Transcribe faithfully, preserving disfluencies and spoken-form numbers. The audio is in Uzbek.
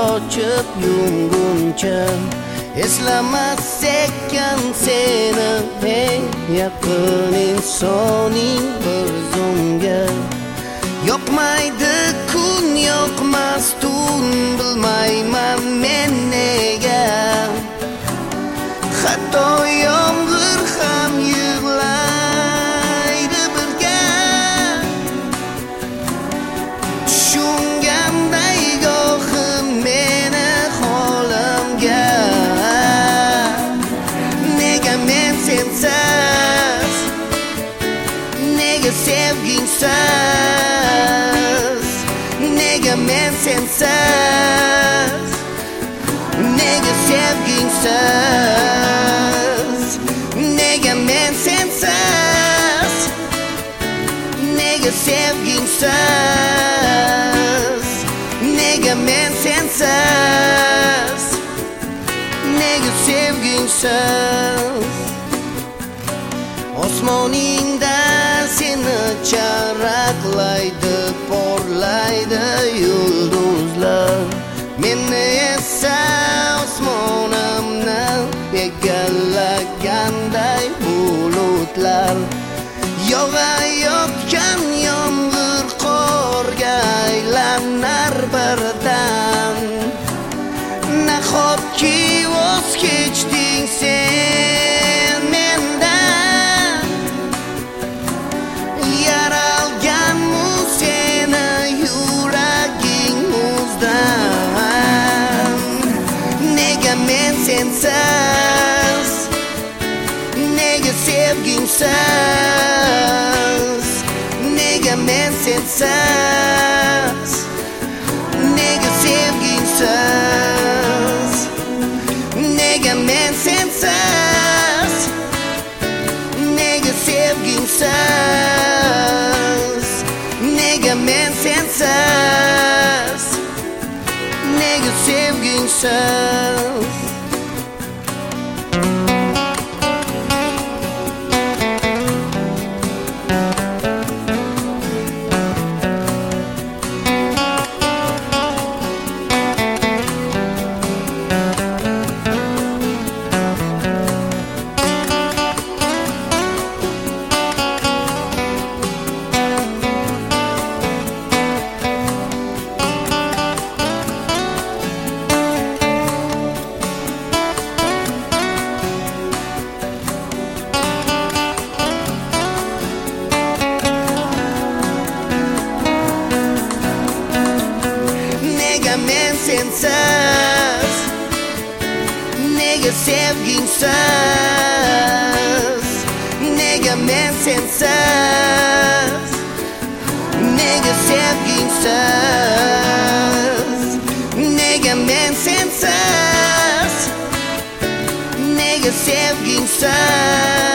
ochib yumguncha eslamas ekan seni eng yaqin insoning bir zumga. Yoqmaydi kun, yoqmas tun, bilmayman men nega. Hatto yomg'ir ham yig'laydi birga. Tushunganday gohim meni holimga. Nega men sensiz, nega sevgingsiz, nega men sensiz, nega sevgingsiz, nega men sensiz, nega sevgingsiz, nega men sensiz, nega sevgingsiz. Osmoningda seni charaqlaydi, porlaydi yulduzlar. Meni esa osmonimni egallaganday bulutlar. Yog'ayotgan yomg'ir qorga aylanar birdan. Nahotki voz kechding sen mendan. Yaralganmu seni yuraging muzdan. Nega men sensiz, nega sevgingsiz, nega men sensiz, nega sevgingsiz, nega men sensiz, nega sevgingsiz, nega men sensiz, nega sevgingsiz. Nega men sensiz, nega sevgingsiz, nega men sensiz, nega sevgingsiz, nega men sensiz, nega sevgingsiz,